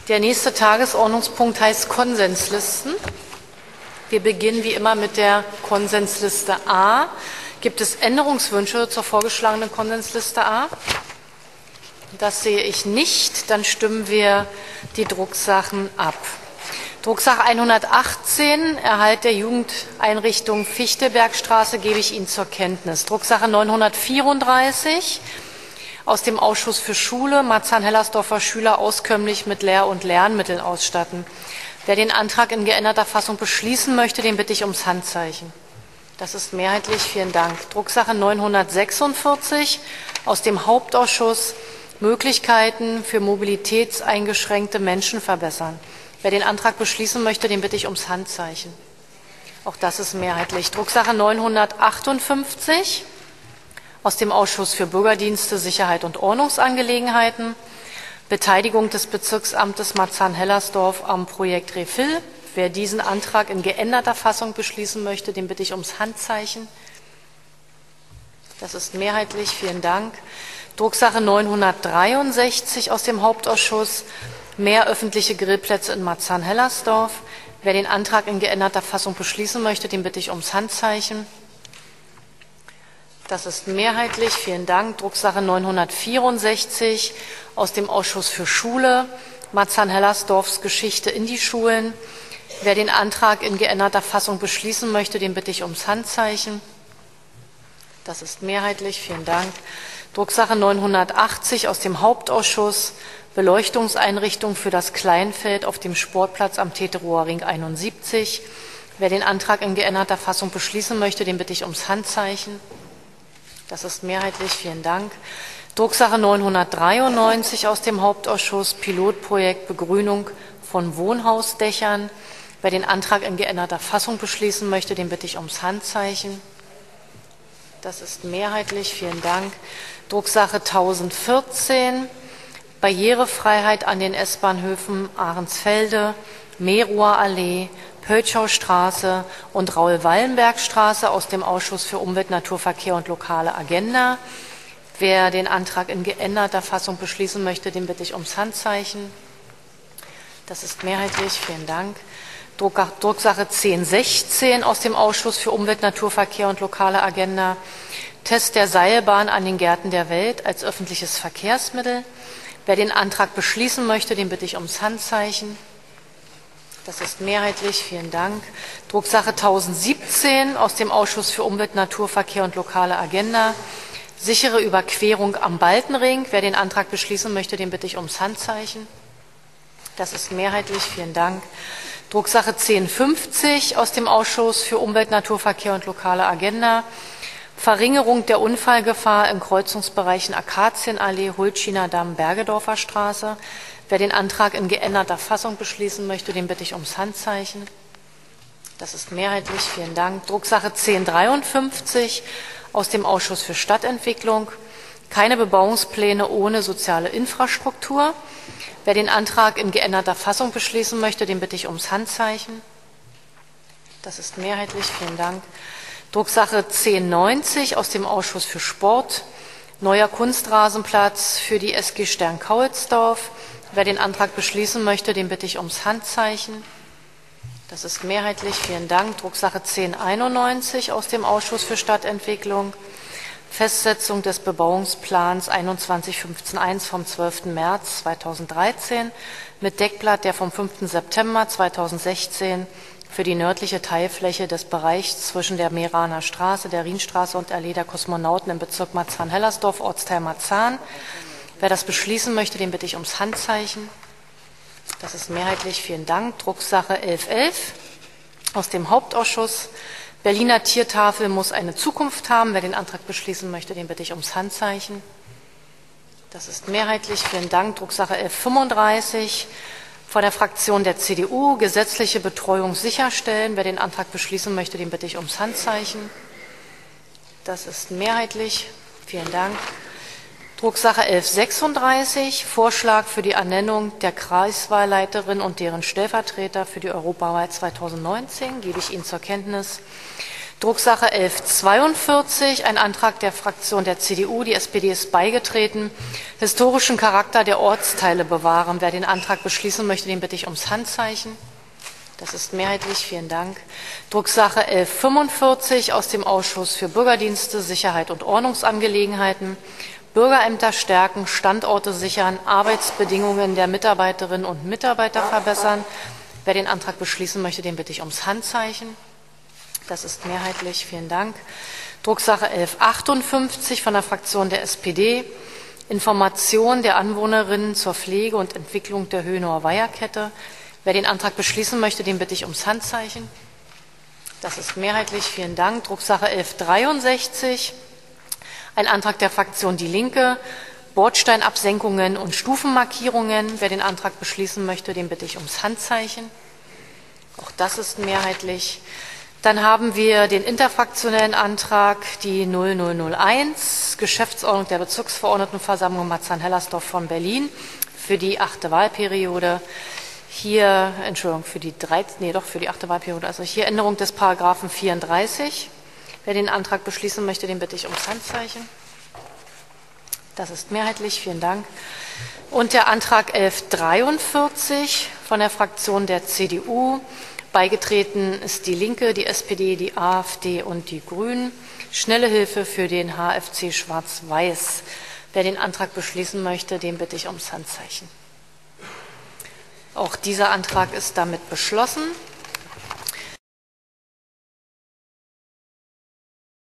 Der nächste Tagesordnungspunkt heißt Konsenslisten. Wir beginnen wie immer mit der Konsensliste A. Gibt es Änderungswünsche zur vorgeschlagenen Konsensliste A? Das sehe ich nicht. Dann stimmen wir die Drucksachen ab. Drucksache 118, Erhalt der Jugendeinrichtung Fichtelbergstraße, gebe ich Ihnen zur Kenntnis. Drucksache 934, aus dem Ausschuss für Schule, Marzahn-Hellersdorfer Schüler auskömmlich mit Lehr- und Lernmitteln ausstatten. Wer den Antrag in geänderter Fassung beschließen möchte, den bitte ich ums Handzeichen. Das ist mehrheitlich. Vielen Dank. Drucksache 946, aus dem Hauptausschuss, Möglichkeiten für mobilitätseingeschränkte Menschen verbessern. Wer den Antrag beschließen möchte, den bitte ich ums Handzeichen. Auch das ist mehrheitlich. Drucksache 958 aus dem Ausschuss für Bürgerdienste, Sicherheit und Ordnungsangelegenheiten. Beteiligung des Bezirksamtes Marzahn-Hellersdorf am Projekt Refill. Wer diesen Antrag in geänderter Fassung beschließen möchte, den bitte ich ums Handzeichen. Das ist mehrheitlich. Vielen Dank. Drucksache 963 aus dem Hauptausschuss. Mehr öffentliche Grillplätze in Marzahn-Hellersdorf. Wer den Antrag in geänderter Fassung beschließen möchte, den bitte ich ums Handzeichen. Das ist mehrheitlich. Vielen Dank. Drucksache 964 aus dem Ausschuss für Schule, Marzahn-Hellersdorfs Geschichte in die Schulen. Wer den Antrag in geänderter Fassung beschließen möchte, den bitte ich ums Handzeichen. Das ist mehrheitlich. Vielen Dank. Drucksache 980 aus dem Hauptausschuss, Beleuchtungseinrichtung für das Kleinfeld auf dem Sportplatz am Teterower Ring 71. Wer den Antrag in geänderter Fassung beschließen möchte, den bitte ich ums Handzeichen. Das ist mehrheitlich. Vielen Dank. Drucksache 993 aus dem Hauptausschuss, Pilotprojekt Begrünung von Wohnhausdächern. Wer den Antrag in geänderter Fassung beschließen möchte, den bitte ich ums Handzeichen. Das ist mehrheitlich. Vielen Dank. Drucksache 1014. Barrierefreiheit an den S-Bahnhöfen Ahrensfelde, Merower Allee, Pöltschaustraße und Raul-Wallenberg-Straße aus dem Ausschuss für Umwelt, Naturverkehr und lokale Agenda. Wer den Antrag in geänderter Fassung beschließen möchte, den bitte ich ums Handzeichen. Das ist mehrheitlich. Vielen Dank. Drucksache 1016 aus dem Ausschuss für Umwelt, Naturverkehr und lokale Agenda. Test der Seilbahn an den Gärten der Welt als öffentliches Verkehrsmittel. Wer den Antrag beschließen möchte, den bitte ich ums Handzeichen. Das ist mehrheitlich. Vielen Dank. Drucksache 1017 aus dem Ausschuss für Umwelt, Naturverkehr und lokale Agenda. Sichere Überquerung am Baltenring. Wer den Antrag beschließen möchte, den bitte ich ums Handzeichen. Das ist mehrheitlich. Vielen Dank. Drucksache 1050 aus dem Ausschuss für Umwelt, Naturverkehr und lokale Agenda. Verringerung der Unfallgefahr in Kreuzungsbereichen Akazienallee, Hultschiner Damm, Bergedorfer Straße. Wer den Antrag in geänderter Fassung beschließen möchte, den bitte ich ums Handzeichen. Das ist mehrheitlich. Vielen Dank. Drucksache 1053 aus dem Ausschuss für Stadtentwicklung. Keine Bebauungspläne ohne soziale Infrastruktur. Wer den Antrag in geänderter Fassung beschließen möchte, den bitte ich ums Handzeichen. Das ist mehrheitlich. Vielen Dank. Drucksache 1090 aus dem Ausschuss für Sport. Neuer Kunstrasenplatz für die SG Stern-Kaulsdorf. Wer den Antrag beschließen möchte, den bitte ich ums Handzeichen. Das ist mehrheitlich. Vielen Dank. Drucksache 1091 aus dem Ausschuss für Stadtentwicklung. Festsetzung des Bebauungsplans 21.15.1 vom 12. März 2013 mit Deckblatt der vom 5. September 2016 für die nördliche Teilfläche des Bereichs zwischen der Meraner Straße, der Rienstraße und Allee der Kosmonauten im Bezirk Marzahn-Hellersdorf, Ortsteil Marzahn. Wer das beschließen möchte, den bitte ich ums Handzeichen. Das ist mehrheitlich. Vielen Dank. Drucksache 1111 aus dem Hauptausschuss. Berliner Tiertafel muss eine Zukunft haben. Wer den Antrag beschließen möchte, den bitte ich ums Handzeichen. Das ist mehrheitlich. Vielen Dank. Drucksache 1135 von der Fraktion der CDU. Gesetzliche Betreuung sicherstellen. Wer den Antrag beschließen möchte, den bitte ich ums Handzeichen. Das ist mehrheitlich. Vielen Dank. Drucksache 1136, Vorschlag für die Ernennung der Kreiswahlleiterin und deren Stellvertreter für die Europawahl 2019, gebe ich Ihnen zur Kenntnis. Drucksache 1142, ein Antrag der Fraktion der CDU, die SPD ist beigetreten, historischen Charakter der Ortsteile bewahren. Wer den Antrag beschließen möchte, den bitte ich ums Handzeichen. Das ist mehrheitlich, vielen Dank. Drucksache 1145 aus dem Ausschuss für Bürgerdienste, Sicherheit und Ordnungsangelegenheiten. Bürgerämter stärken, Standorte sichern, Arbeitsbedingungen der Mitarbeiterinnen und Mitarbeiter verbessern. Wer den Antrag beschließen möchte, den bitte ich ums Handzeichen. Das ist mehrheitlich, vielen Dank. Drucksache 1158 von der Fraktion der SPD. Information der Anwohnerinnen zur Pflege und Entwicklung der Höhenauer Weiherkette. Wer den Antrag beschließen möchte, den bitte ich ums Handzeichen. Das ist mehrheitlich, vielen Dank. Drucksache 1163, ein Antrag der Fraktion Die Linke, Bordsteinabsenkungen und Stufenmarkierungen. Wer den Antrag beschließen möchte, den bitte ich ums Handzeichen. Auch das ist mehrheitlich. Dann haben wir den interfraktionellen Antrag, die 0001, Geschäftsordnung der Bezirksverordnetenversammlung Marzahn-Hellersdorf von Berlin für die 8. Wahlperiode. Hier, Entschuldigung, für die 8. Wahlperiode, also hier Änderung des Paragraphen 34. Wer den Antrag beschließen möchte, den bitte ich ums Handzeichen. Das ist mehrheitlich, vielen Dank. Und der Antrag 1143 von der Fraktion der CDU. Beigetreten ist die Linke, die SPD, die AfD und die Grünen. Schnelle Hilfe für den HFC Schwarz-Weiß. Wer den Antrag beschließen möchte, den bitte ich ums Handzeichen. Auch dieser Antrag ist damit beschlossen.